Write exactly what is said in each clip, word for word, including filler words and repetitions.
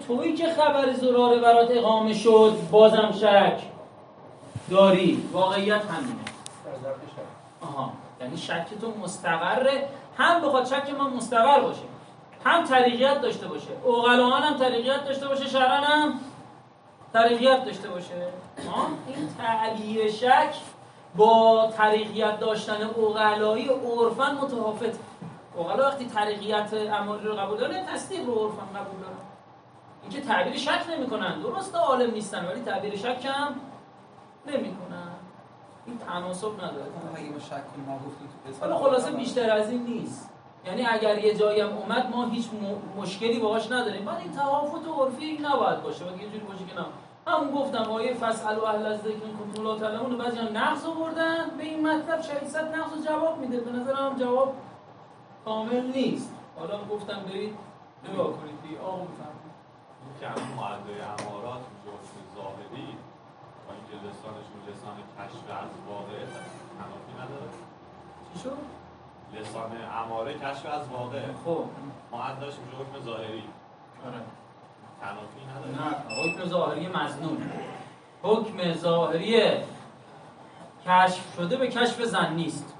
تویی که خبر زراره برات اقامه شد بازم شک داری. واقعیت همینه. آها، یعنی شک تو مستقره، هم بخواد شک من مستقر باشه، هم طریقیت داشته باشه، عقلاً هم طریقیت داشته باشه، شرعاً هم طریقیت داشته باشه. ها، این تعبیر شک با طریقیت داشتن عقلایی عرفاً متفاوته. عقلا وقتی طریقیت اماری رو قبول دارن، تصدیق رو عرفاً قبول دارن. اینکه تعبیر شک نمی‌کنن، درسته عالم نیستن ولی تعبیر شک هم نمی‌کنن. این تناسب نداره. اگه ما شک کنیم ما گفتیم حالا خلاصه بیشتر از این نیست. یعنی اگر یه جایی هم اومد ما هیچ م... مشکلی باهاش نداریم. بعد این تفاوت عرفی نباید باشه. باید یه جوری باشه که نه. همون گفتم آیه فسألوا اهل الذکر ان کنتم لا تعلمون، بعضی‌ها نقض آوردن به این مطلب شریعت نقض جواب میده. به نظرم جواب کامل نیست. حالا گفتم برید نگاه کنید دی آقا بفرمایید. این که همون معدل امارات جزء ظاهری با اینکه لسانشون لسان کشف از واقع تنافی نداره. چی شد؟ لسان اماره کشف از واقع. خب معدلش میشه حکم ظاهری. آره. تنافی نداره. نه، حکم ظاهری مظنون. حکم ظاهری کشف شده به کشف ظنی است.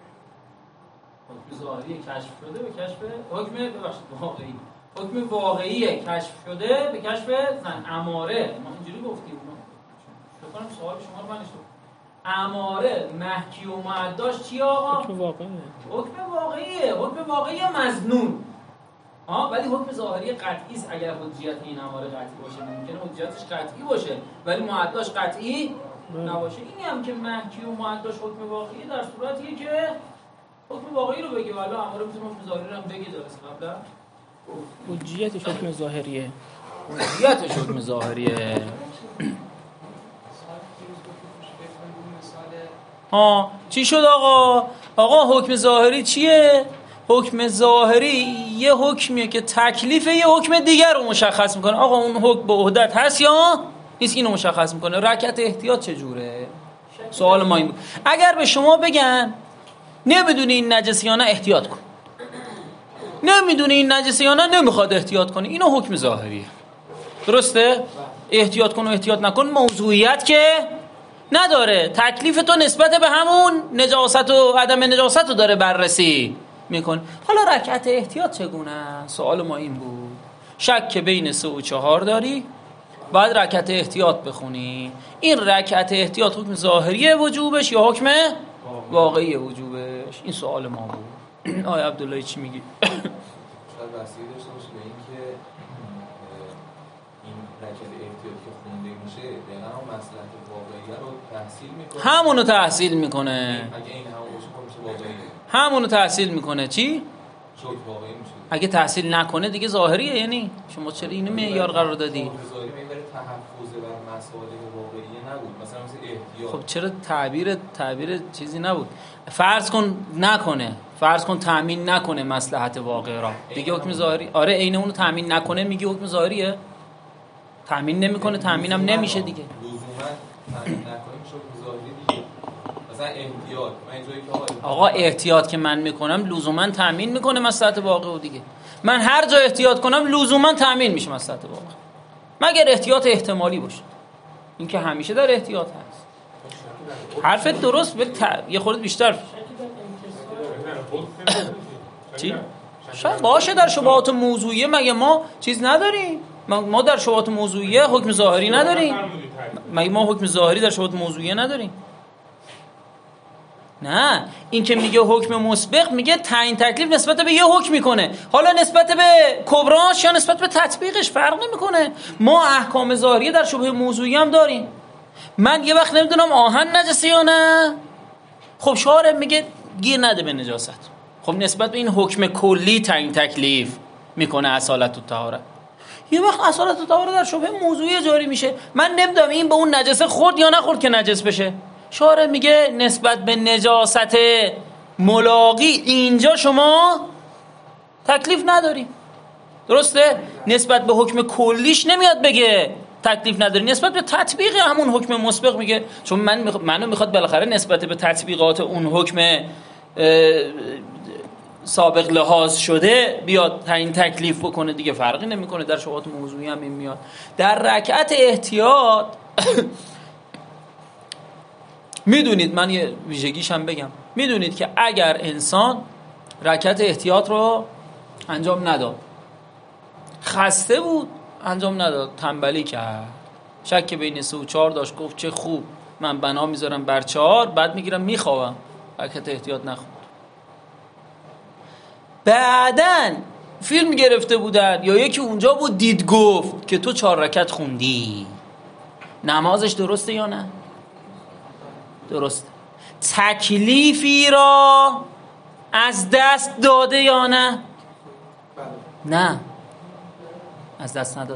حکم ظاهری کشف شده به کشف حکم ببخشید واقعی. حکم واقعی کشف شده به کشف زن اماره. ما اینجوری گفتیم. فکر کنم سوال شما رو من اشتباه. اماره محکی و معداش چی آقا؟ حکم واقعیه. حکم واقعیه. حکم واقعی مظنون. ها، ولی حکم ظاهری قطعی است. اگر حجیت این اماره قطعی باشه، ممکنه حجیتش قطعی باشه ولی معداش قطعی نباشه. اینی هم که محکی و معداش حکم واقعی در صورتیه که حکم واقعی رو بگه، ولی اماره میتونه حکم ظاهری رو هم بگه. درست قبلا حجیتش حکم ظاهریه. حجیتش حکم ظاهریه. ها، چی شد آقا؟ آقا حکم ظاهری چیه؟ حکم ظاهری یه حکمیه که تکلیف یه حکم دیگر رو مشخص میکنه. آقا اون حکم به عهدت هست یا نیست، اینو مشخص میکنه. رکعت احتیاط چجوره؟ سوال ما این بود. اگر به شما بگن نمیدونی این نجسی یا نه احتیاط کن، نمیدونی این نجسی یا نه نمیخواد احتیاط کنی، اینو حکم ظاهریه. درسته؟ احتیاط کن و احتیاط نکن موضوعیت که نداره. تکلیف تو نسبت به همون نجاست و عدم نجاست رو داره بررسی میکن. حالا رکعت احتیاط چگونه؟ سوال ما این بود. شک که بین سه و چهار داری، باید رکعت احتیاط بخونی. این رکعت احتیاط حکم ظاهریه وجوبش یا حکم واقعی وجوبش؟ این سوال ما بود. آقای عبدالله چی میگی؟ شاید بحثی داشته باشه به این که این رکعت احتیاط که خونده میشه یعنی هم مصلحت واقعیه رو تحصیل میکنه. همونو تحصیل میکنه. اگه این همون باشه میشه واقعی. همونو تحصیل میکنه. چی؟ شد واقعی میشه. اگه تحصیل نکنه دیگه ظاهریه. یعنی شما چرا اینو معیار قرار دادی؟ ظاهری میبره تحفظ بر مصالح واقعیه نبود. مثلا مثل احتیاط. خب چرا تعبیر تعبیر چیزی نبود؟ فرض کن نکنه، فرض کن تامین نکنه مصلحت واقع را، دیگه حکم ظاهری. آره عین اونو تامین نکنه میگه حکم ظاهریه. تامین نمیکنه تامینم نمیشه دیگه. لزوما تامین نکنه میشه حکم ظاهری دیگه. مثلا احتیاط من اینجوری که آقا احتیاط که من میکنم لزوما تامین میکنه مصلحت واقع و دیگه. من هر جا احتیاط کنم لزوما تامین میشه مصلحت واقع، مگر احتیاط احتمالی باشه. این که همیشه در احتیاط هست. حرفت درست، ولی ت... یه خورده بیشتر چی؟ شاید باشه در شبهات موضوعیه. مگه ما چیز نداریم؟ ما در شبهات موضوعیه حکم ظاهری نداریم؟ مگه ما حکم ظاهری در شبهات موضوعیه نداریم؟ نه، این که میگه حکم مسبق میگه تعیین تکلیف نسبت به یه حکم میکنه. حالا نسبت به کبراش یا نسبت به تطبیقش فرق نمیکنه. ما احکام ظاهریه در شبهه موضوعی هم داریم. من یه وقت نمیدونم آهن نجسه یا نه، خب شارع میگه گیر نده به نجاست. خب نسبت به این حکم کلی تعیین تکلیف میکنه اصالت و طهارت. یه وقت اصالت و طهارت در شبهه موضوعی جاری میشه. من نمیدونم این به اون نجسه خورد یا نخورد که نجس بشه. شارع میگه نسبت به نجاست ملاقی اینجا شما تکلیف نداری. درسته؟ نسبت به حکم کلیش نمیاد بگه تکلیف نداری. نسبت به تطبیق همون حکم مسبق میگه، چون من منو میخواد بالاخره نسبت به تطبیقات اون حکم سابق لحاظ شده بیاد تعیین تکلیف بکنه دیگه فرقی نمیکنه. در شبهات موضوعی هم این میاد. در رکعت احتیاط میدونید، من یه ویژگیش هم بگم، میدونید که اگر انسان رکعت احتیاط رو انجام نداد، خسته بود انجام نداد، تنبلی کرد، شک بین سه و چهار داشت، گفت چه خوب من بنا میذارم بر چهار، بعد میگیرم میخوابم، رکعت احتیاط نخوند. بعدن فیلم گرفته بودن یا یکی اونجا بود دید گفت که تو چهار رکعت خوندی، نمازش درسته یا نه؟ درسته. تکلیفی را از دست داده یا نه؟ نه، از دست نداده.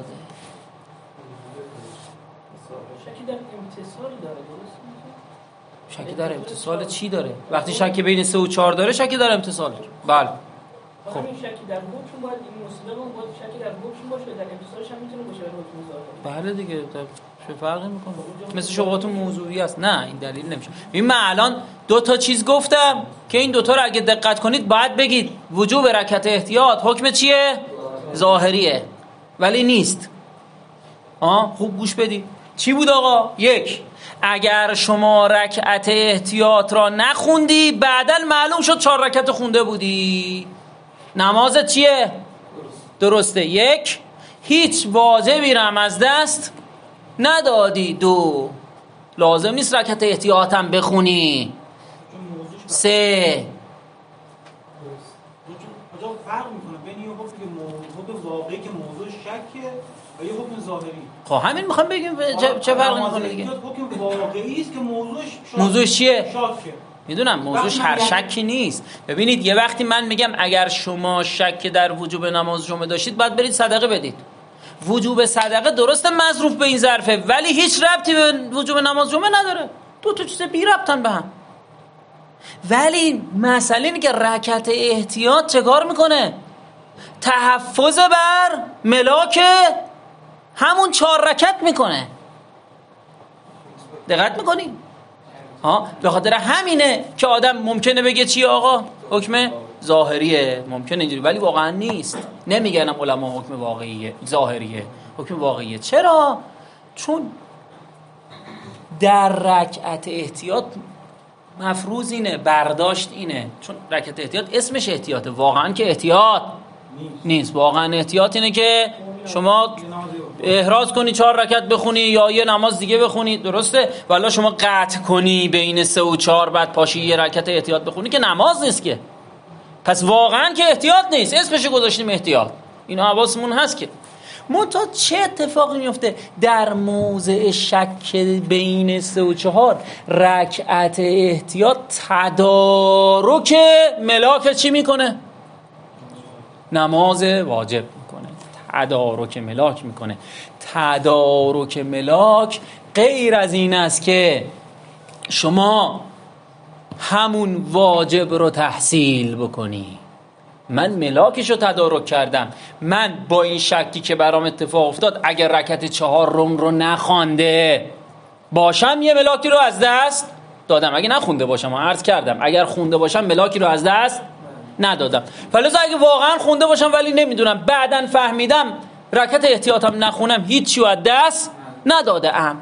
شکی در امتصال داره، درست؟ شکی در امتصال چی داره؟ وقتی شکی بین سه و چهار داره شکی در امتصال داره. بله. خب این شکی در حکم باید این مسلم هم باید شکی در حکم باشه، در امتصالش هم میتونه باشه در حکم ظاهر. بله دیگه، چه فرقی میکنه؟ مثل شبهات موضوعی است. نه این دلیل نمیشه. این من الان دو تا چیز گفتم که این دوتا رو اگه دقت کنید باید بگید وجوب رکعت احتیاط حکم چیه؟ ظاهریه، ولی نیست. آه خوب گوش بدید. چی بود آقا؟ یک، اگر شما رکعت احتیاط را نخوندی بعداً معلوم شد چهار رکعت خونده بودی، نمازت چیه؟ درسته. یک، هیچ واجبی را هم از دست ندادی. دو، لازم نیست رکعت احتیاط هم بخونی. سه، آجا فرق میکنه بین یه حکم که حکم واقعی که موضوع شکه و یه حکم ظاهری. خب همین میخوام بگیم چه, چه فرق میکنه دیگه؟ حکم واقعی است که موضوعش شاک. موضوعش چیه؟ شاکه. میدونم موضوعش هر شکی نیست. ببینید یه وقتی من میگم اگر شما شک در وجوب نماز جمعه داشتید باید برید صدقه بدید. وجوب صدقه درسته مظروف به این ظرفه ولی هیچ ربطی به وجوب نماز جمعه نداره. دو تا چیز بی ربطن به هم. ولی مسئله اینه که رکعت احتیاط چه کار میکنه؟ تحفظ بر ملاک همون چهار رکعت میکنه. دقت میکنی؟ ها به خاطر همینه که آدم ممکنه بگه چی آقا؟ حکم ظاهریه، ممکنه اینجوری ولی واقعا نیست. نمیگنم علما حکم واقعیه، ظاهریه، حکم واقعیه. چرا؟ چون در رکعت احتیاط مفروض اینه، برداشت اینه، چون رکعت احتیاط اسمش احتیاطه، واقعا که احتیاط نیست. واقعا احتیاط اینه که شما احراز کنی چهار رکعت بخونی یا یه نماز دیگه بخونی، درسته؟ والا شما قطع کنی بین سه و چهار بعد پاشی یه رکعت احتیاط بخونی که نماز نیست که. پس واقعا که احتیاط نیست، اسمش گذاشتیم احتیاط. اینا حواسمون هست که منتها چه اتفاقی میفته در موضع شک بین سه و چهار؟ رکعت احتیاط تدارک ملاک چی میکنه؟ نماز واجب میکنه. تدارک ملاک میکنه. تدارک ملاک غیر از این است که شما همون واجب رو تحصیل بکنی. من ملاکش رو تدارک کردم، من با این شکی که برام اتفاق افتاد اگر رکعت چهار روم رو نخوانده باشم یه ملاکی رو از دست دادم. اگه نخونده باشم عرض کردم اگر خونده باشم ملاکی رو از دست ندادم. فلذا اگه واقعا خونده باشم ولی نمیدونم بعدن فهمیدم رکعت احتیاطم نخونم هیچی رو از دست نداده ام.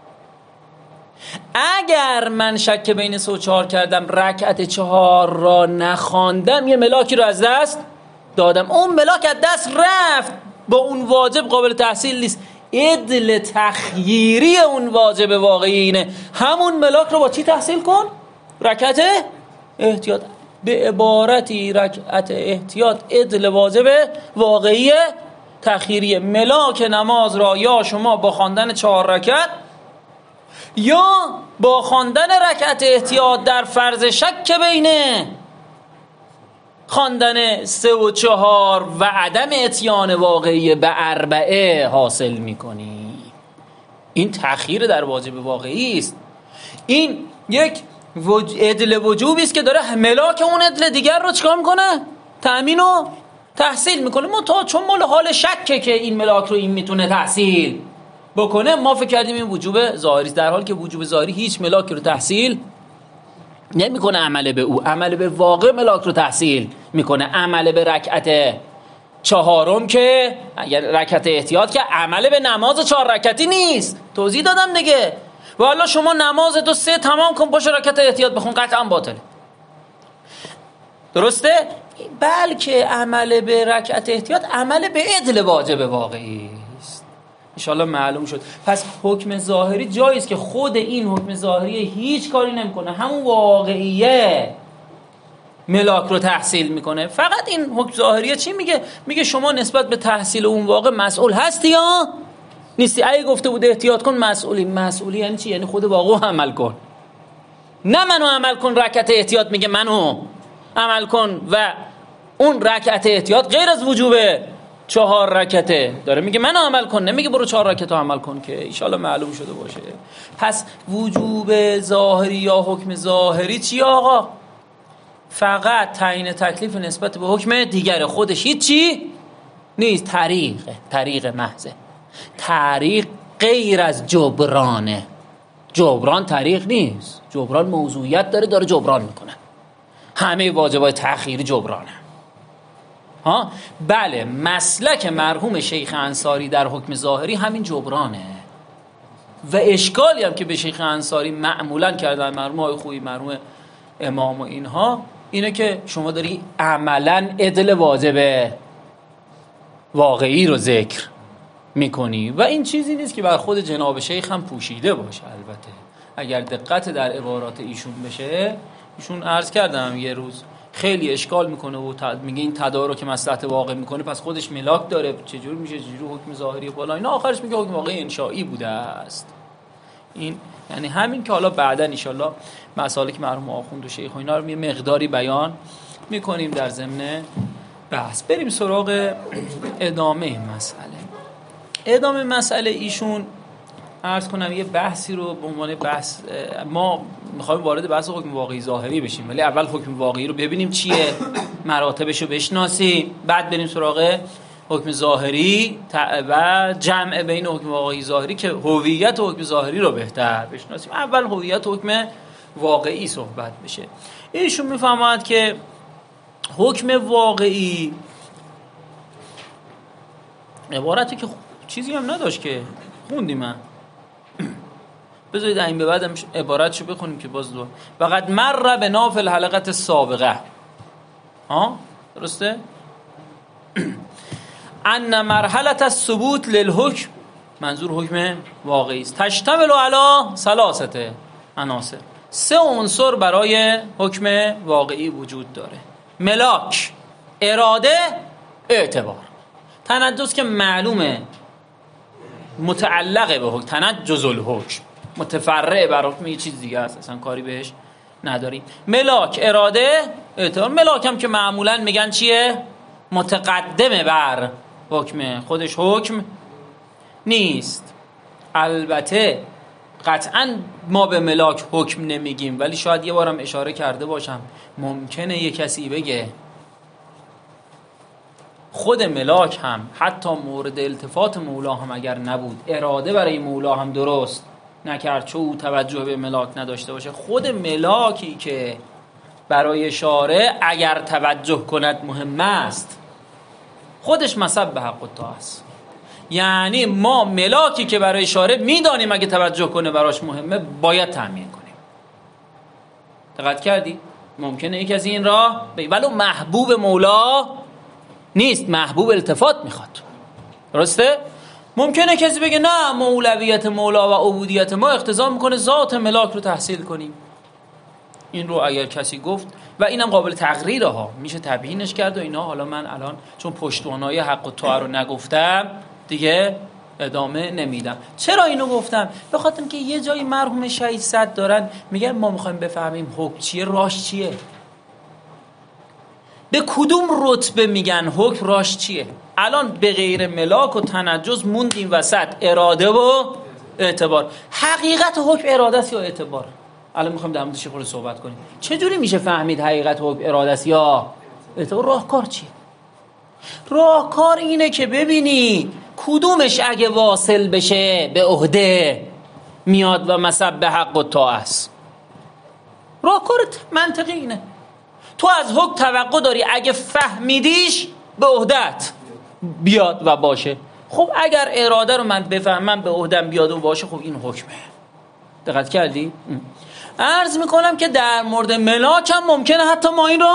اگر من شک بین سه و چهار کردم رکعت چهار را نخواندم یه ملاکی رو از دست دادم، اون ملاک از دست رفت، با اون واجب قابل تحصیل نیست. عدل تخییری اون واجب واقعی اینه همون ملاک رو با چی تحصیل کن؟ رکعت احتیاط. به عبارتی رکعت احتیاط عدل واجب واقعی تخییری. ملاک نماز را یا شما با خواندن چهار رکعت یا با خواندن رکعت احتیاط در فرض شک بینه خواندن سه و چهار و عدم اتیان واقعی به اربعه حاصل میکنی. این تأخیر در واجب واقعی است. این یک وج... عدل وجوبی است که داره ملاک اون عدل دیگر رو چکار میکنه؟ تأمین و تحصیل میکنه. ما تا چون مال حال شکه که این ملاک رو این میتونه تحصیل بکنه ما فکر کردیم این وجوب ظاهری است، در حالی که وجوب ظاهری هیچ ملاکی رو تحصیل نمیکنه عمل به او، عمل به واقع ملاک رو تحصیل میکنه. عمل به رکعت چهارم که رکعت احتیاط که عمل به نماز چهار رکعتی نیست. توضیح دادم دیگه. والا شما نماز تو سه تمام کن، باشه رکعت احتیاط بخون، قطعا باطله. درسته؟ بلکه عمل به رکعت احتیاط عمل به عدل واجب واقعی است. انشالله معلوم شد. پس حکم ظاهری جایی است که خود این حکم ظاهری هیچ کاری نمیکنه، همون واقعیه ملاک رو تحصیل میکنه. فقط این حکم ظاهریه چی میگه؟ میگه شما نسبت به تحصیل اون واقع مسئول هستی یا نیستی. اگه گفته بود احتیاط کن، مسئولی. مسئولی یعنی چی؟ یعنی خود واقع عمل کن، نه منو عمل کن. رکعت احتیاط میگه منو عمل کن و اون رکعت احتیاط غیر از وجوب چهار رکعته داره میگه منو عمل کن، نمیگه برو چهار رکعت عمل کن. که ایشالا معلوم شده باشه. پس وجوب ظاهری یا حکم ظاهری چی آقا؟ فقط تعیین تکلیف نسبت به حکم دیگر، خودش هیچی نیست. طریقه طریق محضه. طریق غیر از جبرانه. جبران طریق نیست. جبران موضوعیت داره، داره جبران میکنه. همه واجبات تأخیری جبرانه. ها بله، مسلک مرحوم شیخ انصاری در حکم ظاهری همین جبرانه و اشکالی هم که به شیخ انصاری معمولا کردن مرحوم های خوبی، مرحوم امام و اینها، اینه که شما داری عملا عدل واجب واقعی رو ذکر میکنی و این چیزی نیست که بر خود جناب شیخ هم پوشیده باشه. البته اگر دقت در عبارات ایشون بشه، ایشون عرض کردم یه روز خیلی اشکال میکنه و میگه این تدارک مصلحت واقع میکنه، پس خودش ملاک داره، چجور میشه چجور حکم ظاهری بالا اینا. آخرش میگه حکم واقعی انشائی بوده است. این یعنی همین که حالا بعدا ان شاء الله مسالک مرحوم آخوند و شیخ و اینا رو یه مقداری بیان میکنیم در ضمن بحث. بریم سراغ ادامه مسئله. ادامه مسئله ایشون عرض کنم یه بحثی رو به عنوان بحث، ما میخوایم وارد بحث حکم واقعی ظاهری بشیم، ولی اول حکم واقعی رو ببینیم چیه، مراتبش رو بشناسیم، بعد بریم سراغ حکم ظاهری و جمع بین حکم واقعی ظاهری که هویت حکم ظاهری رو بهتر بشناسیم. اول هویت حکم واقعی صحبت بشه. ایشون میفهمد که حکم واقعی عبارتی که چیزی هم نداشت که خوندیم من، بذارید این به بعدم عبارتشو بخونیم که باز دو وقد مر به نافل حلقت سابقه. ها درسته؟ ان مرحله الثبوت للحکم، منظور حکم واقعی است، تشتمل علی ثلاثه عناصر، سه عنصر برای حکم واقعی وجود داره: ملاک، اراده، اعتبار. تنجز که معلومه متعلقه به حکم، تنجز الحکم متفرع بر حکم یه چیز دیگه است، اصلا کاری بهش نداریم. ملاک، اراده، اعتبار. ملاک هم که معمولا میگن چیه؟ متقدمه بر حکم، خودش حکم نیست. البته قطعا ما به ملاک حکم نمیگیم، ولی شاید یه بارم اشاره کرده باشم، ممکنه یه کسی بگه خود ملاک هم حتی مورد التفات مولا هم اگر نبود، اراده برای مولا هم درست نکرد چون او توجه به ملاک نداشته باشه، خود ملاکی که برای شارع اگر توجه کند مهم است، خودش مصب به حق و طاعه است. یعنی ما ملاکی که برای شارع میدانیم اگه توجه کنه براش مهمه، باید تأمین کنیم. دقت کردی؟ ممکنه یکی از این راه ولو محبوب مولا نیست، محبوب التفات میخواد. درسته؟ ممکنه کسی بگه نه، مولویت مولا و عبودیت ما اقتضا میکنه ذات ملاک رو تحصیل کنیم. این رو اگر کسی گفت و اینم قابل تقریره ها، میشه تبیینش کرد و اینا. حالا من الان چون پشتوانای حق و طاعه رو نگفتم دیگه ادامه نمیدم. چرا اینو گفتم؟ به خاطر اینکه یه جایی مرحوم شهید صد دارن میگن ما میخوایم بفهمیم حکم چیه، راش چیه. به کدوم رتبه میگن حکم، راش چیه؟ الان به غیر ملاک و تنجز موندیم وسط اراده و اعتبار. حقیقت حکم اراده است یا اعتبار؟ الان میخوایم در موردش خود صحبت کنیم. چه جوری میشه فهمید حقیقت حکم اراده است یا اعتبار؟ راهکار چیه؟ راهکار اینه که ببینی کدومش اگه واصل بشه به عهده میاد و مصب به حق و طاعه است. راهکارت منطقی اینه. تو از حکم توقع داری اگه فهمیدیش به عهدت بیاد و باشه. خب اگر اراده رو من بفهمم به عهدم بیاد و باشه، خب این حکمه. دقت کردی؟ عرض میکنم که در مورد ملاک هم ممکنه حتی ما این رو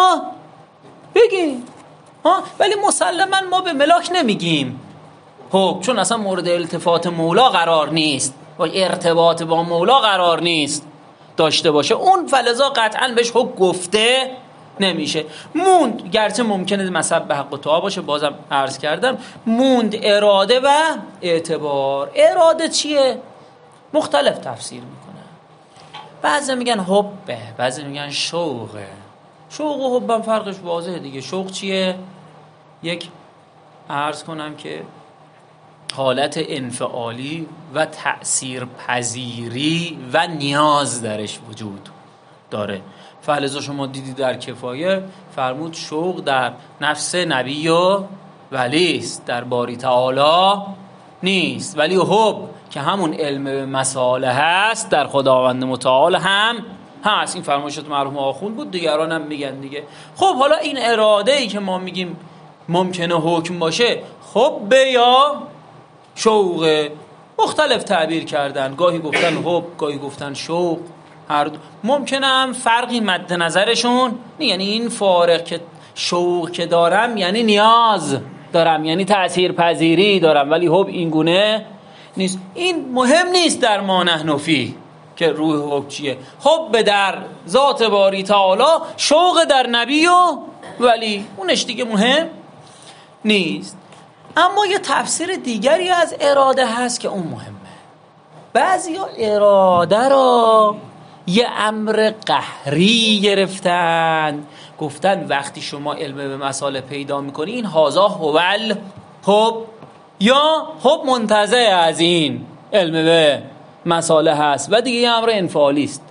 بگیم ها، ولی مسلما ما به ملاک نمیگیم حکم، چون اصلا مورد التفات مولا قرار نیست و ارتباط با مولا قرار نیست داشته باشه، اون فلذا قطعا بهش حکم گفته نمیشه. موند، گرچه ممکنه مصب به حق و طاعه باشه، بازم عرض کردم موند اراده و اعتبار. اراده چیه؟ مختلف تفسیر میکنه. بعضی میگن حبه، بعضی میگن شوقه. شوق و حبم فرقش واضحه دیگه. شوق چیه؟ یک عرض کنم که حالت انفعالی و تأثیر پذیری و نیاز درش وجود داره. فلذا شما دیدی در کفایه فرمود شوق در نفس نبی و ولی است، در باری تعالی نیست. ولی حب که همون علم به مسائل هست در خداوند متعال هم هست. این فرمایشات مرحوم آخوند بود، دیگران هم میگن دیگه. خب حالا این اراده ای که ما میگیم ممکنه حکم باشه، خب به یا شوق، مختلف تعبیر کردن، گاهی گفتن حب، گاهی گفتن شوق، هر دو ممکنه هم فرقی مد نظرشون نه. یعنی این فارق که شوق که دارم یعنی نیاز دارم، یعنی تأثیر پذیری دارم، ولی حب این گونه نیست. این مهم نیست در ما نحن فیه که روح حب چیه. حب در ذات باری تعالی، شوق در نبی و ولی، اونش دیگه مهم نیست. اما یه تفسیر دیگری از اراده هست که اون مهمه. بعضی ها اراده را یه امر قهری گرفتن، گفتن وقتی شما علم به مسائل پیدا میکنی این هازا هول حب، یا حب منتزع از این علم به مسائل هست و دیگه یه امر انفعالی است،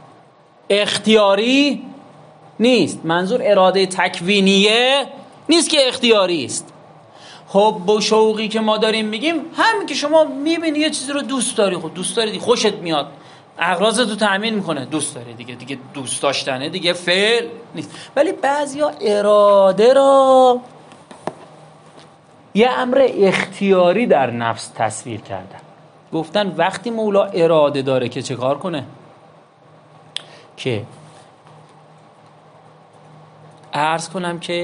اختیاری نیست. منظور اراده تکوینیه نیست که اختیاری است. حب و شوقی که ما داریم میگیم همین که شما میبینی یه چیزی رو دوست داری، خب دوست داری دیگه، خوشت میاد، اغراضتو تأمین میکنه، دوست داری دیگه، دیگه دوست داشتنه دیگه فعل نیست. ولی بعضیا اراده را یه امر اختیاری در نفس تصویر کردن، گفتن وقتی مولا اراده داره که چه کار کنه، که عرض کنم که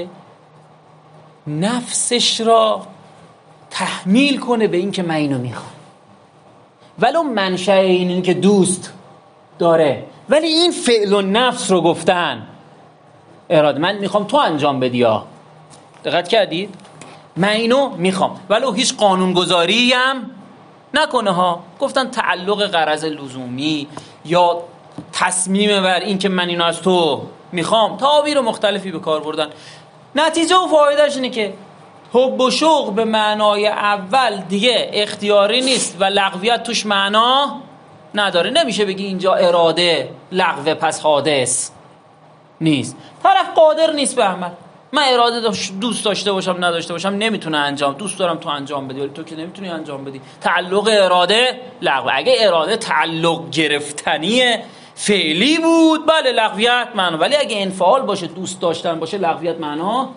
نفسش را تحمیل کنه به این که من اینو میخوام، ولو منشأ این, این که دوست داره، ولی این فعل و نفس رو گفتن اراده، من میخوام تو انجام بدی ها. دقت کردید؟ من اینو میخوام، ولو هیچ قانونگذاری هم نکنه ها. گفتن تعلق غرض لزومی یا تصمیم بر این که من اینو از تو میخوام، تعابیر مختلفی به کار بردن. نتیجه و فایدهش اینه که حب و شوق به معنای اول دیگه اختیاری نیست و لغویت توش معنا نداره. نمیشه بگی اینجا اراده لغو پس حادث نیست. طرف قادر نیست به عمل. من اراده دوست داشته باشم نداشته باشم نمیتونه انجام، دوست دارم تو انجام بدی ولی تو که نمیتونی انجام بدی. تعلق اراده لغو. اگه اراده تعلق گرفتنی فعلی بود بله لغویت معنا، ولی اگه انفعال باشه، دوست داشتن باشه، لغویت معنا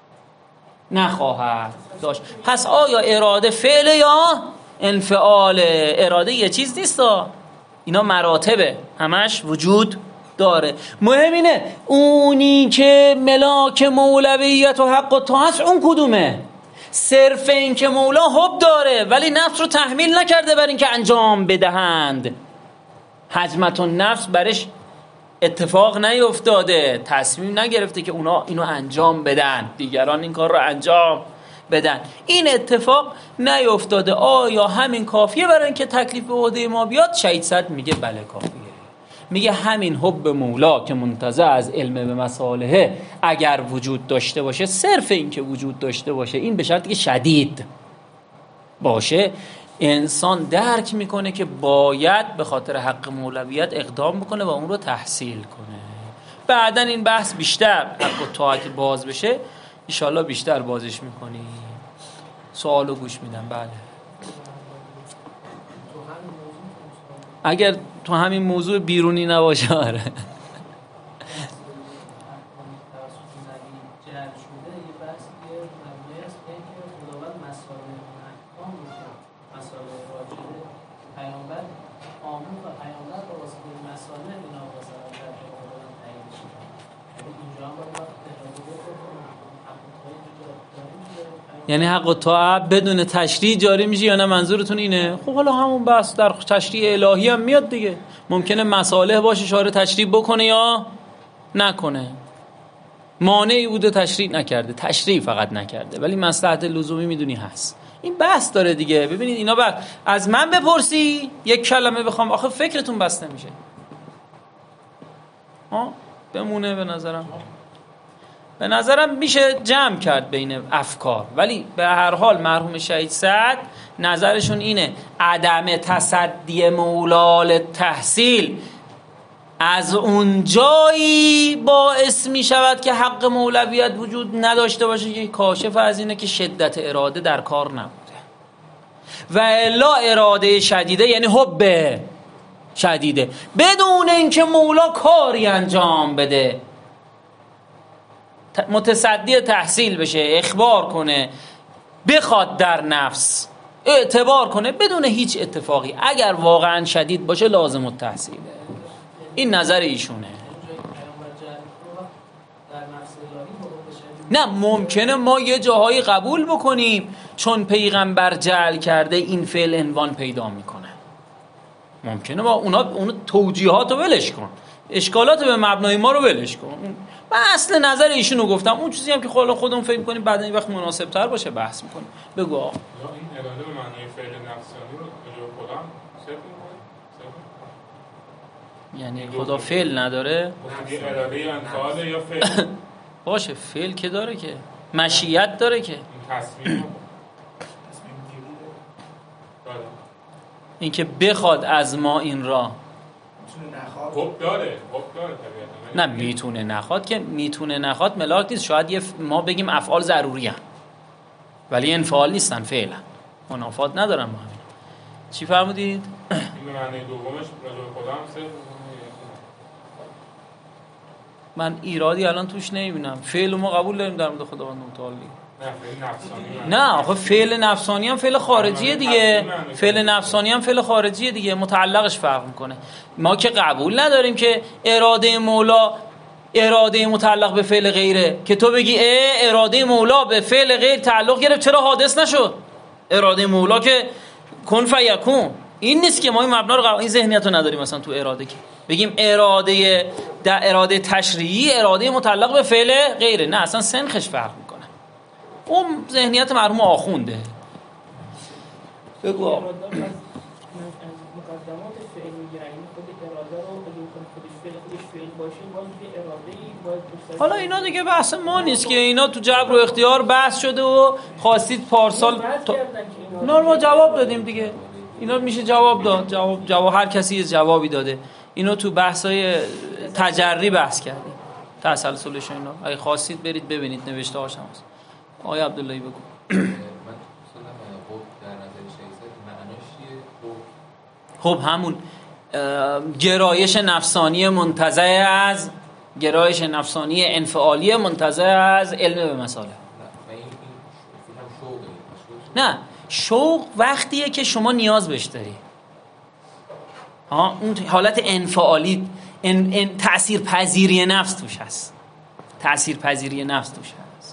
نخواهد داشت. پس آیا اراده فعل یا انفعال؟ اراده یه چیز نیست، اینا مراتبه، همش وجود داره. مهم اینه اونی که ملاک مولویت و حق و طاعت اون کدومه. صرف این که مولا حب داره ولی نفس رو تحمیل نکرده بر این که انجام بدهند، حجمت النفس برش اتفاق نیفتاده، تصمیم نگرفته که اونا اینو انجام بدن، دیگران این کار رو انجام بدن، این اتفاق نیفتاده. آیا همین کافیه برای اینکه تکلیف به عهده ما بیاد؟ شهید صدر میگه بله کافیه. میگه همین حب مولا که منتزع از علم به مصالحه اگر وجود داشته باشه، صرف این که وجود داشته باشه، این به شرطی که شدید باشه، انسان درک میکنه که باید به خاطر حق مولویت اقدام بکنه و اون رو تحصیل کنه. بعدن این بحث بیشتر حق و طاعت باز بشه انشالله بیشتر بازش میکنی. سوالو گوش میدم. بله اگر تو همین موضوع بیرونی نباشه. آره پیامبر با واسطه مسائل اینا مثلا در جواب تعیین میشه. یعنی اینجا هم باید اراده بکنه. یعنی حق و طاعت بدون تشریع جاری میشه یا نه؟ منظورتون اینه؟ خب حالا همون بحث در تشریع الهی هم میاد دیگه. ممکنه مصالح باشه شارع تشریع بکنه یا نکنه. مانعی بوده تشریع نکرده، تشریع فقط نکرده، ولی مصلحت لزومی میدونی هست. این بحث داره دیگه. ببینید اینا بحث از من بپرسی یک کلمه بخوام آخه فکرتون بسته میشه. ها بمونه به نظرم. به نظرم میشه جمع کرد بین افکار، ولی به هر حال مرحوم شهید سعد نظرشون اینه عدم تصدی مولال تحصیل از اون جایی باعث می شود که حق مولویت وجود نداشته باشه که کاشف از اینه که شدت اراده در کار نبوده و الا اراده شدیده یعنی حب شدیده بدون اینکه مولا کاری انجام بده متصدی تحصیل بشه، اخبار کنه، بخواد در نفس اعتبار کنه بدون هیچ اتفاقی. اگر واقعا شدید باشه لازم التحصیله. این نظر ایشونه. نه ممکنه ما یه جاهایی قبول بکنیم چون پیغمبر جعل کرده این فعل عنوان پیدا میکنه. ممکنه ما اونا اون توجیهات رو ولش کن، اشکالات به مبنای ما رو ولش کن. من اصل نظر ایشونو گفتم. اون چیزی هم که خودمون خودمون فکر می‌کنیم بعد این وقت مناسب تر باشه بحث می‌کنیم. بگو آقا. این اراده به معنای فعل نفسانی رو به خودم صرف می‌کنه. یعنی خدا فعل نداره؟ یه اراده انفعال یا فعل؟ باشه فعل که داره که، مشیت داره که. این تصمیم این که بخواد از ما این را خوب داره، خوب داره نه میتونه نخواد که میتونه نخواد ملاک نیست. شاید یه ما بگیم افعال ضروری هن ولی انفعال نیستن فعلا، منافات ندارن با همین. چی فرمودید؟ این به معنی دومش راجع به خودم صرف من ایرادی الان توش نمیبینم. فعل ما قبول داریم در مورد خداوند متعالی. نه آخه فعل نفسانی هم فعل خارجیه دیگه. فعل نفسانی هم فعل خارجیه دیگه، متعلقش فرق میکنه. ما که قبول نداریم که اراده مولا اراده متعلق به فعل غیره که تو بگی اه اراده مولا به فعل غیر تعلق گرفت چرا حادث نشد. اراده مولا که کن فیکون این نیست که ما این مبنا رو قبول این ذهنیت رو نداریم. مثلا تو اراده که بگیم اراده در اراده تشریعی اراده متعلق به فعل غیره، نه اصلا سنخش فرق میکنه. اون ذهنیت مرحوم آخونده. بگو آقا. مقدمات فعل میگیرن خود اراده رو اگه خودش فعل خودش فعل باشه باز یه اراده‌ای باید. حالا اینا دیگه بحث ما نیست که اینا تو جبر و اختیار بحث شده و خواستید پارسال تا... اینا ما جواب دادیم دیگه. اینا میشه جواب داد. جواب جواب هر کسی یه جوابی داده. اینا تو بحث‌های تجری بحث کردیم. تسلسلش اینا. اگه خواستید برید ببینید نوشته هاشم هست. آقای عبداللهی بگو. من مثلا خوب در نظر شیخ معناش چیه؟ خب همون گرایش نفسانی منتزع از گرایش نفسانی انفعالی منتزع از علم به مسائل. نه شوق وقتیه که شما نیاز بهش داری. ها اون حالت انفعالی ان، ان تأثیر پذیری نفس توش هست. تأثیر پذیری نفس توش هست.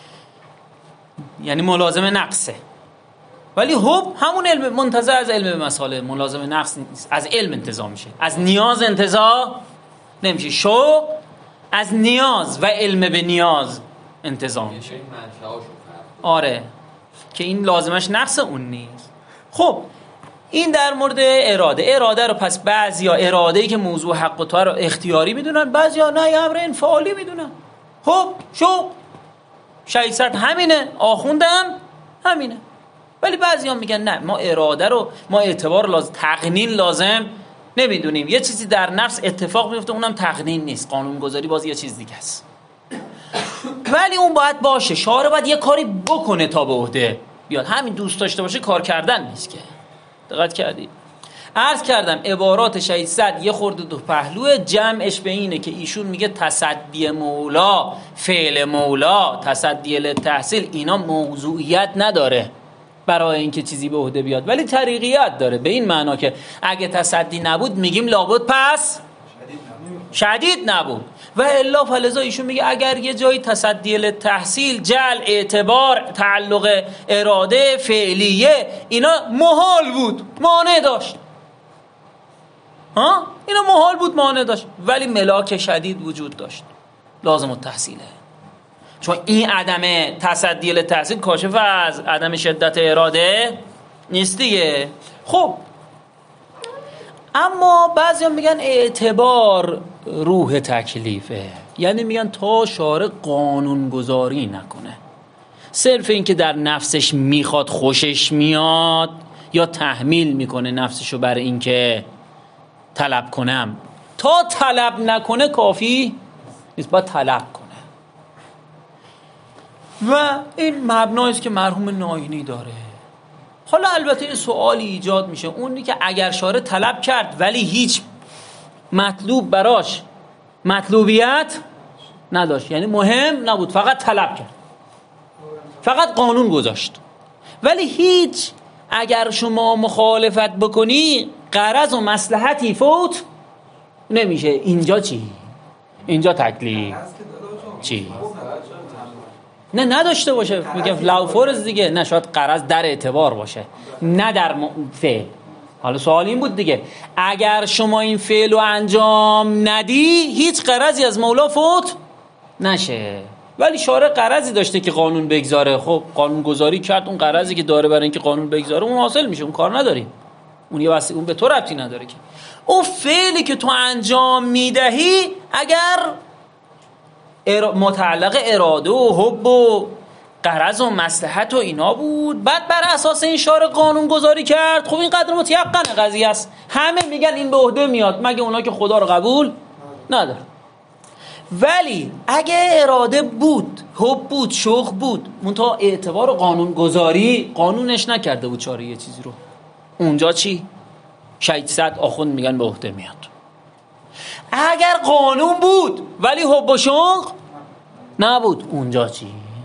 یعنی ملازم نقصه. ولی حب همون علم منتزع از علم به مسائل، ملازم نقص نیست، از علم انتزاع میشه، از نیاز انتزاع نمیشه. شوق از نیاز و علم به نیاز انتزاع میشه. آره که این لازمش نقص اون نیست. خب این در مورد اراده. اراده رو پس بعضیا اراده‌ای که موضوع حق و طاعت رو اختیاری میدونن، بعضیا نه امر انفعالی میدونن. خب شوق شیصد همینه، آخوندم همینه. ولی بعضیا میگن نه ما اراده رو ما اعتبار لازم تقنین لازم نمیدونیم. یه چیزی در نفس اتفاق میفته اونم تقنین نیست، قانونگذاری باز یه چیز دیگه است. ولی اون باید باشه، شارع باید یه کاری بکنه تا به عهده بیاد. همین دوست داشته باشه کار کردن نیست که. دقت کردید؟ عرض کردم عبارات شهید سعد یه خورده دو پهلوه. جمعش به اینه که ایشون میگه تصدی مولا، فعل مولا، تصدی للتحصیل اینا موضوعیت نداره. برای اینکه چیزی به عهده بیاد، ولی طریقیت داره به این معنا که اگه تصدی نبود میگیم لابد پس شدید نبود. و الا فلذا ایشون میگه اگر یه جایی تصدی للتحصیل، جعل، اعتبار، تعلق اراده، فعلیه، اینا محال بود، مانع داشت، ها اینا محال بود، مانع داشت، ولی ملاک شدید وجود داشت، لازم التحصیله. چون این عدم تصدی للتحصیل کاشف از عدم شدت اراده نیست دیگه. خب اما بعضی هم میگن اعتبار روح تکلیفه، یعنی میگن تا شارع قانون گذاری نکنه، صرف این که در نفسش میخواد، خوشش میاد یا تحمیل میکنه نفسشو بر این که طلب کنم، تا طلب نکنه کافی نیست، باید طلب کنه. و این مبنایی است که مرحوم ناینی داره. حالا البته این سوالی ایجاد میشه، اونی که اگر شارع طلب کرد ولی هیچ مطلوب براش مطلوبیت نداشت، یعنی مهم نبود، فقط طلب کرد، فقط قانون گذاشت، ولی هیچ اگر شما مخالفت بکنی غرض و مصلحتی فوت نمیشه، اینجا چی؟ اینجا تکلیف چی؟ نه نداشته باشه، میگم لوفورز دیگه، نه شاید غرض در اعتبار باشه نه در فعل. حالا سوال این بود دیگه، اگر شما این فعل رو انجام ندی هیچ غرضی از مولا فوت نشه، ولی شارع غرضی داشته که قانون بگذاره، خب قانون گذاری کرد، اون غرضی که داره برای اینکه قانون بگذاره اون حاصل میشه، اون کار نداریم، اون یه واسه اون به تو ربطی نداره که اون فعلی که تو انجام میدهی اگر متعلق اراده و حب و غرض و مصلحت و اینا بود، بعد بر اساس این شارع قانون گذاری کرد، خب این قدر متیقن قضیه است، همه میگن این به عهده میاد مگه اونا که خدا رو قبول نداره. ولی اگه اراده بود، حب بود، شوق بود، منتها اعتبار و قانون گذاری قانونش نکرده بود چاره یه چیزی رو، اونجا چی؟ شهید صد آخوند میگن به عهده میاد. اگر قانون بود ولی حب و شوق نبود، اونجا چی؟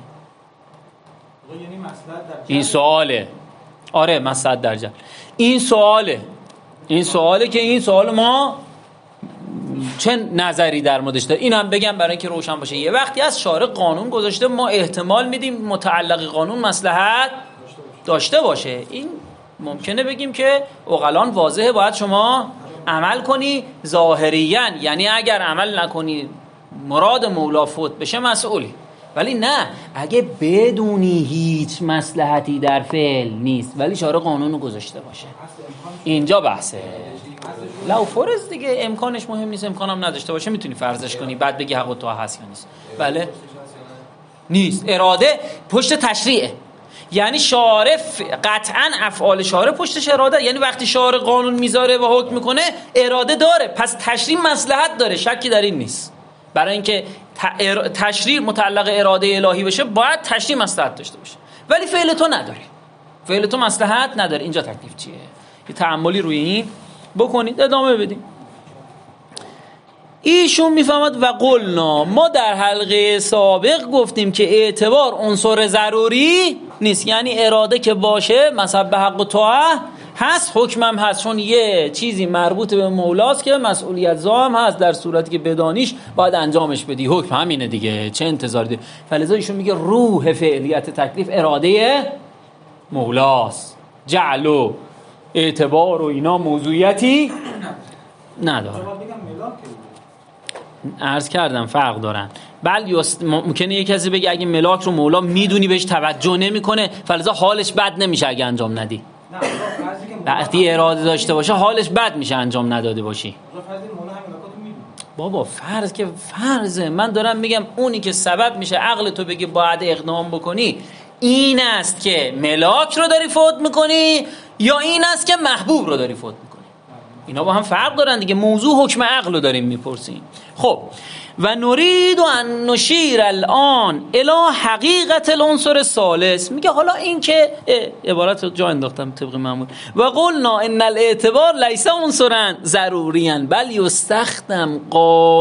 این سواله. آره مصلحت در جهل، این سواله، این سواله که این سوال ما چه نظری در موردش داره. اینم بگم برای اینکه روشن باشه، یه وقتی از شارع قانون گذاشته ما احتمال میدیم متعلق قانون مصلحت داشته باشه، این ممکنه بگیم که عقلان واضحه باید شما عمل کنی ظاهریاً، یعنی اگر عمل نکنی مراد مولا فوت بشه مسئولی. ولی نه، اگه بدونی هیچ مصلحتی در فعل نیست ولی شارع قانونو گذاشته باشه، اینجا بحثه. لو فرض دیگه امکانش مهم نیست، امکانم نداشته باشه میتونی فرضش کنی بعد بگی حق تو هست یا نیست. بله نیست، اراده پشت تشریعه، یعنی شارع قطعا افعال شارع پشتش اراده، یعنی وقتی شارع قانون میذاره و حکم میکنه اراده داره، پس تشریع مصلحت داره، شکی در این نیست. برای اینکه تشریع متعلق اراده الهی بشه باید تشریع مصلحت داشته باشه، ولی فعل تو نداره، فعل تو مصلحت نداره. اینجا تکلیف چیه؟ یه تأملی روی این بکنید، ادامه بدیم. ایشون میفهمد و قلنا، ما در حلقه سابق گفتیم که اعتبار عنصر ضروری نیست، یعنی اراده که باشه مصب حق و طاعه هست، حکمم هست، چون یه چیزی مربوط به مولاست که مسئولیت زام هست، در صورتی که بدانیش باید انجامش بدی، حکم همینه دیگه، چه انتظاری داری؟ فلذا ایشون میگه روح فعلیت تکلیف اراده مولاست، جعل و اعتبار و اینا موضوعیتی نداره. عرض کردم فرق دارن. بل ممکنه یه کسی بگه اگه ملاک رو مولا میدونی بهش توجه نمیکنه فلذا حالش بد نمیشه اگه انجام ندی. وقتی اراده داشته باشه حالش بد میشه انجام نداده باشی. بابا فرض که فرضه، من دارم میگم اونی که سبب میشه عقل تو بگی باید اقدام بکنی این است که ملاک رو داری فوت میکنی یا این است که محبوب رو داری فوت میکنی. اینا با هم فرق دارن دیگه، موضوع حکم عقل رو داریم میپرسیم. خب و نرید و ان نشیر الان الی حقیقت العنصر الثالث، میگه حالا این که عبارت رو جا انداختم طبق معمول، و قلنا ان الاعتبار لیس عنصرا ضروریا بل یستخدم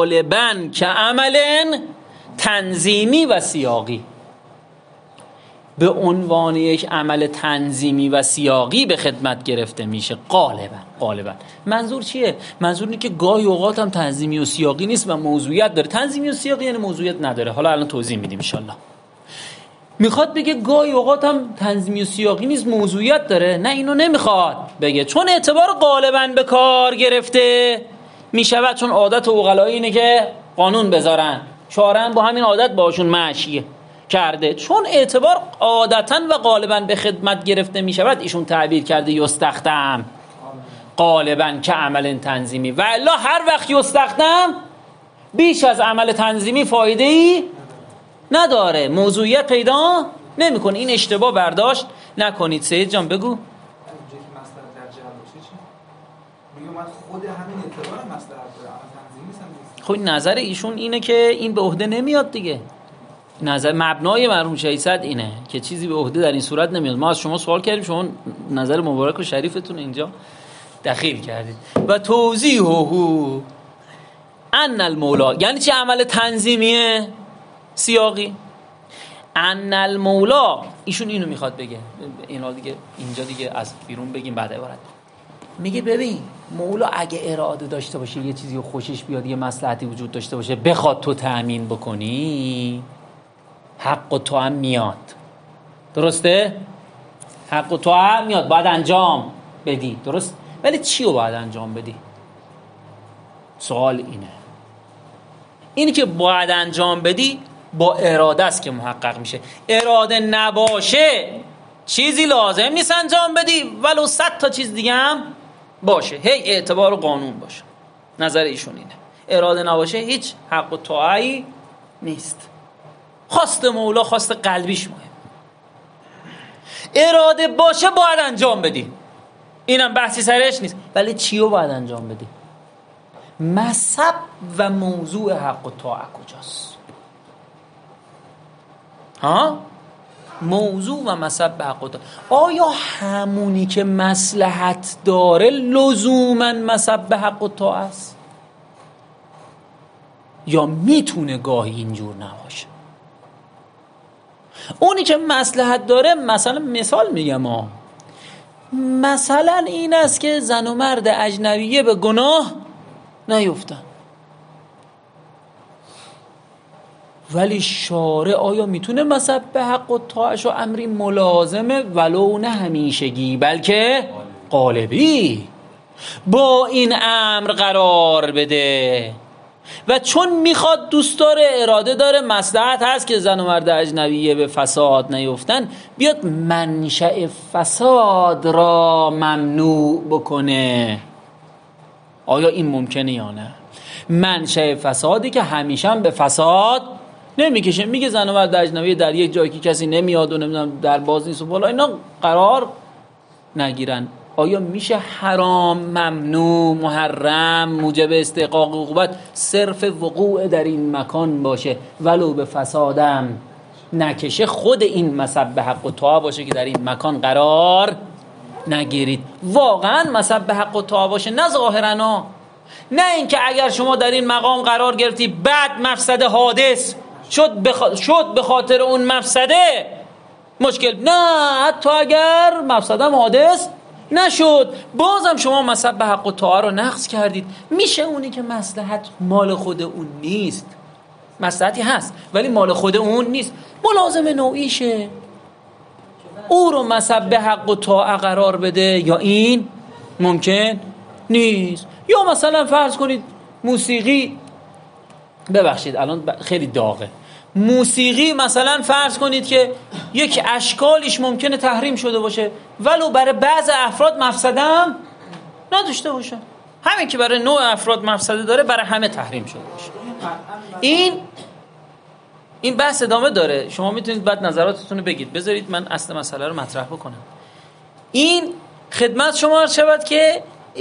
غالبا کعمل تنظیمی و سیاقی. به عنوان یک عمل تنظیمی و سیاقی به خدمت گرفته میشه. غالبا غالبا منظور چیه؟ منظور اینه که گاهی اوقات هم تنظیمی و سیاقی نیست و موضوعیت داره. تنظیمی و سیاقی یعنی موضوعیت نداره. حالا الان توضیح میدیم ان شاء الله. میخواد بگه گاهی اوقات هم تنظیمی و سیاقی نیست، موضوعیت داره. نه، اینو نمیخواد بگه، چون اعتبار غالبا به کار گرفته میشود، چون عادت عقلایی اینه که قانون بذارن، شارع با همین عادت باشون مشی کرده. چون اعتبار عادتا و غالبا به خدمت گرفته میشود، ایشون تعبیر کرده یستخدم غالبا که عمل تنظیمی، و الا هر وقت یستخدم بیش از عمل تنظیمی فایده ای نداره، موضوعیت پیدا نمیکنه. این اشتباه برداشت نکنید. سید جان بگو. اونجا که مصدر در جمع باشه چی؟ میگم من خود همین اعتبار مصدر داره، عمل تنظیمی نیست. خب نظر ایشون اینه که این به عهده نمیاد دیگه. نظر مبنای مرحوم شهیدصدر اینه که چیزی به عهده در این صورت نمیاد. ما از شما سوال کردیم، شما نظر مبارک و شریفتون اینجا دخیل کردید. و توضیحه ان المولا، یعنی چه عمل تنظیمیه سیاقی؟ ان المولا، ایشون اینو میخواد بگه. اینا دیگه اینجا دیگه از بیرون بگیم بعد عبارت. میگه ببین مولا اگه اراده داشته باشه یه چیزی خوشش بیاد، یه مصلحتی وجود داشته باشه، بخواد تو تأمین بکنی، حق و تو هم میاد. درسته؟ حق و تو هم میاد، باید انجام بدی. درست؟ ولی چی رو باید انجام بدی؟ سوال اینه. اینی که باید انجام بدی با اراده است که محقق میشه. اراده نباشه چیزی لازم نیست انجام بدی، ولو صد تا چیز دیگه هم باشه، هی اعتبار و قانون باشه. نظر ایشون اینه. اراده نباشه هیچ حق و طاعتی نیست. خواست مولا خواست قلبیش مهم. اراده باشه باید انجام بدی، اینم بحثی سرش نیست. ولی چی رو باید انجام بدی؟ مصب و موضوع حق و طاعت کجاست؟ ها؟ موضوع و مصب به حق و طاعت. آیا همونی که مصلحت داره لزوما مصب به حق و طاعت است؟ یا میتونه گاهی اینجور نباشه؟ اونی که مصلحت داره، مثلا مثال میگم ها، مثلا این است که زن و مرد اجنبیه به گناه نیفتن، ولی شارع آیا میتونه مصب به حق و طاعت و امری ملازمه ولو نه همیشگی بلکه غالبی با این امر قرار بده؟ و چون میخواد دوست داره، اراده داره، مصلحت هست که زن و مرد اجنبیه به فساد نیفتن، بیاد منشأ فساد را ممنوع بکنه. آیا این ممکنه یا نه؟ منشأ فسادی که همیشه هم به فساد نمیکشه. میگه زن و مرد اجنبی در یک جایی که کسی نمیاد و نمیدونم در باز نیست و بالا اینا قرار نگیرن، آیا میشه حرام، ممنوع، محرم، موجب استحقاق عقوبت صرف وقوع در این مکان باشه ولو به فسادم نکشه؟ خود این مصب به حق و طاعت باشه که در این مکان قرار نگیرید. واقعا مصب به حق و طاعت باشه، نه ظاهرا، نه اینکه اگر شما در این مقام قرار گرفتی بعد مفسده حادث شد بخ... شد به خاطر اون مفسده مشکل، نه، حتی اگر مفسده حادث نشد بازم شما مصب به حق و طاعت رو نقض کردید. میشه اونی که مصلحت مال خود اون نیست، مصلحتی هست ولی مال خود اون نیست، ملازم نوعیشه، او رو مصب به حق و طاعت قرار بده، یا این ممکن نیست. یا مثلا فرض کنید موسیقی، ببخشید الان خیلی داغه، موسیقی مثلا فرض کنید که یک اشکالیش ممکنه تحریم شده باشه ولو برای بعض افراد مفسده هم نداشته باشه، همین که برای نوع افراد مفسده داره برای همه تحریم شده باشه. این این بحث ادامه داره، شما میتونید بعد نظراتتون رو بگید. بذارید من اصل مسئله رو مطرح بکنم. این خدمت شما عرض شود که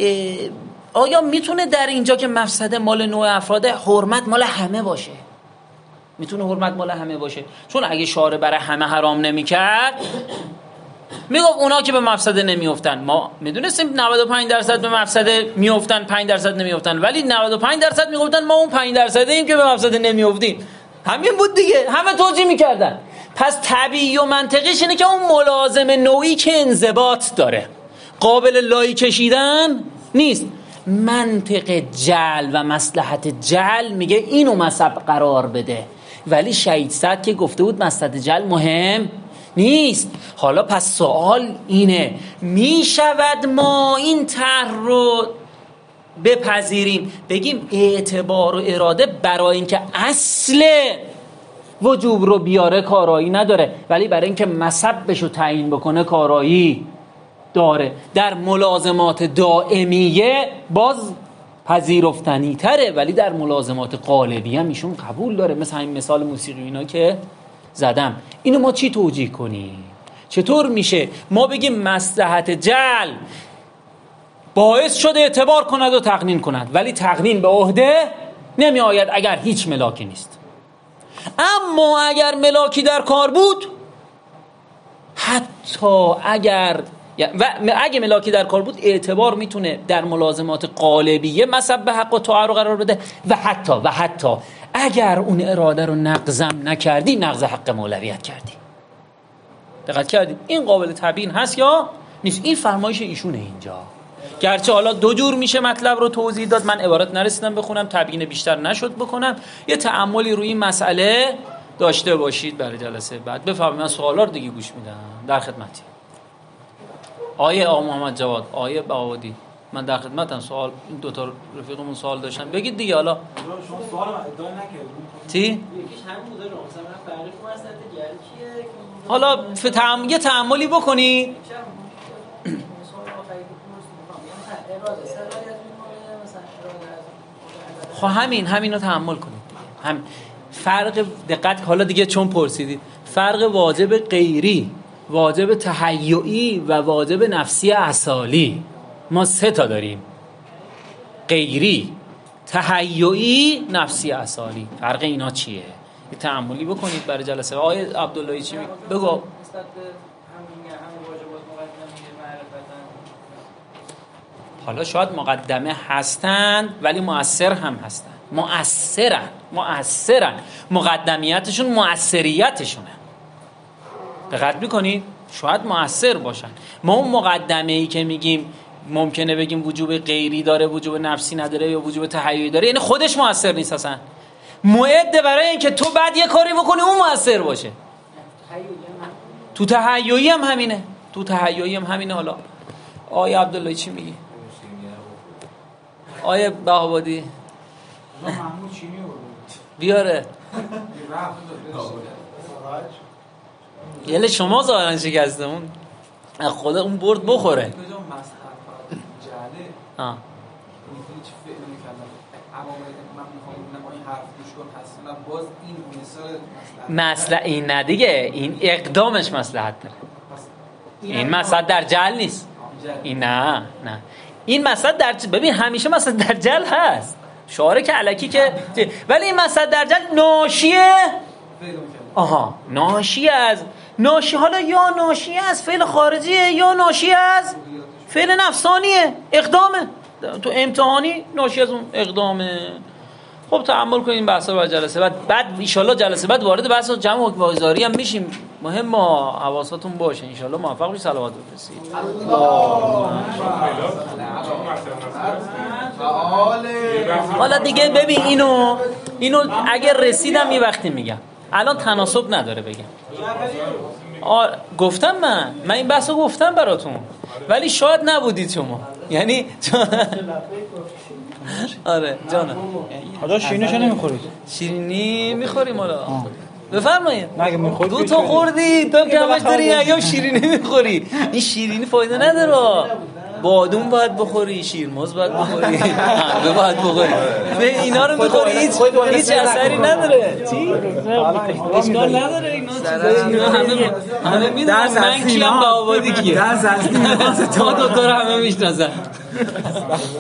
آیا میتونه در اینجا که مفسده مال نوع افراد، حرمت مال همه باشه؟ میتونه حرمت مال همه باشه؟ چون اگه شارع برای همه حرام نمیکرد میگفت اونا که به مفسده نمیافتن، ما میدونستیم نود و پنج درصد به مفسده میافتن، پنج درصد نمیافتن، ولی نود و پنج درصد میگفتن ما اون پنج درصد ایم که به مفسده نمیافتیم. همین بود دیگه، همه توجیه میکردن. پس طبیعی و منطقیش اینه که اون ملازم نوعی که انضباط داره قابل لای کشیدن نیست. منطق جعل و مصلحت جعل میگه اینو مصب قرار بده، ولی شهید صدر که گفته بود مصلحت جعل مهم نیست. حالا پس سوال اینه میشود ما این طرح رو بپذیریم بگیم اعتبار و اراده برای اینکه اصل وجوب رو بیاره کارایی نداره، ولی برای اینکه مصبش رو تعیین بکنه کارایی داره. در ملازمات دائمیه باز پذیرفتنی تره، ولی در ملازمات قالبی هم ایشون قبول داره. مثل همین مثال موسیقی اینا که زدم. اینو ما چی توجیه کنیم؟ چطور میشه ما بگیم مصلحت جعل باعث شده اعتبار کند و تقنین کند، ولی تقنین به عهده نمی آید اگر هیچ ملاکی نیست، اما اگر ملاکی در کار بود، حتی اگر و اگه ملاکی در کار بود، اعتبار میتونه در ملازمات قالبیه مصب حق و طاعه رو قرار بده، و حتی و حتی اگر اون اراده رو نقضم نکردی، نقض حق مولویت کردی. دقت کردید این قابل تبیین هست یا نیست؟ این فرمایش ایشونه اینجا. گرچه حالا دو جور میشه مطلب رو توضیح داد، من عبارت نرسیدم بخونم، تبیین بیشتر نشد بکنم. یه تأملی روی این مسئله داشته باشید برای جلسه بعد. بفرمایید، من سوالا رو دیگه گوش میدم. در خدمتی. آیه آقا محمد جواد، آیه بهاودی، من در خدمتم. سوال این دو تا رفیقمون سوال داشتن، بگید دیگه. حالا شما سوال ادعا نکردید چی؟ یکیش همین بوده رو مثلا فرقی کو هست دیگه کیه؟ حالا ف یه تأملی بکنید. خب همین همینو تحمل کنید. هم فرق دقت، حالا دیگه چون پرسیدید، فرق واجب غیری، واجب تهیعی و واجب نفسی اصالی، ما سه تا داریم: غیری، تهیعی، نفسی اصالی. فرق اینا چیه؟ یه تأملی بکنید برای جلسه. آقای عبداللهی چی میگه؟ بگو. حالا شاید مقدمه هستند ولی مؤثر هم هستند. مؤثرن مؤثرن مقدمیتشون مؤثریتشونه. دقت میکنید؟ شاید مؤثر باشن. ما اون مقدمه ای که میگیم ممکنه بگیم وجوب غیری داره، وجوب نفسی نداره، یا وجوب تهیعی داره، یعنی خودش مؤثر نیست اصلا. معده برای اینکه تو بعد یه کاری بکنی اون مؤثر باشه. تو تهیعی هم همینه. تو تهیعی هم همینه. حالا آقای عبدالله چی میگی؟ آیه بهاودی محمود چینی بود بیاره. یله شما ظاهرا شکسته، اون خدا اون برد بخوره. ها مسئله این نه دیگه، این اقدامش مصلحت داره. این مصلحت در جعل نیست. این نه نه این مصلحت در ببین همیشه مصلحت در جعل هست، شعاره که الکی که، ولی این مصلحت در جعل ناشیه آها ناشی از ناشی حالا یا ناشی از فعل خارجیه یا ناشی از فعل نفسانیه، اقدامه. تو امتحانی ناشی از اون اقدامه. خب تأمل کنیم این بحثا رو جلسه بعد. بعد ان شاء الله جلسه بعد وارد بحث جمع حکم واگذاری هم میشیم. مهم ما حواستون باشه. ان شاء الله موفق بشید. صلوات بفرستید. حالا دیگه ببین اینو اینو اگه رسیدم یه وقتی میگم، الان تناسب نداره بگم. آ گفتم من من این بحثو گفتم براتون، ولی شاید نبودید شما. یعنی آره جانم. حالا شیرینیشو نمیخورید؟ شیرینی میخوریم حالا. بفرمایید. مگه میخورید؟ دو تا خوردی، تو کمش داری، یا شیرینی میخوری. این شیرینی فایده نداره. بادوم باید بخوری، شیرموز باید بخوری، حلوه باید بخوری. به اینا رو میخوری هیچ هیچ اثری نداره. چی؟ اشکال نداره. اینا چیزا همه همه میدونن من کیم، با آبادی کیه. تا دو تا همه میشناسن.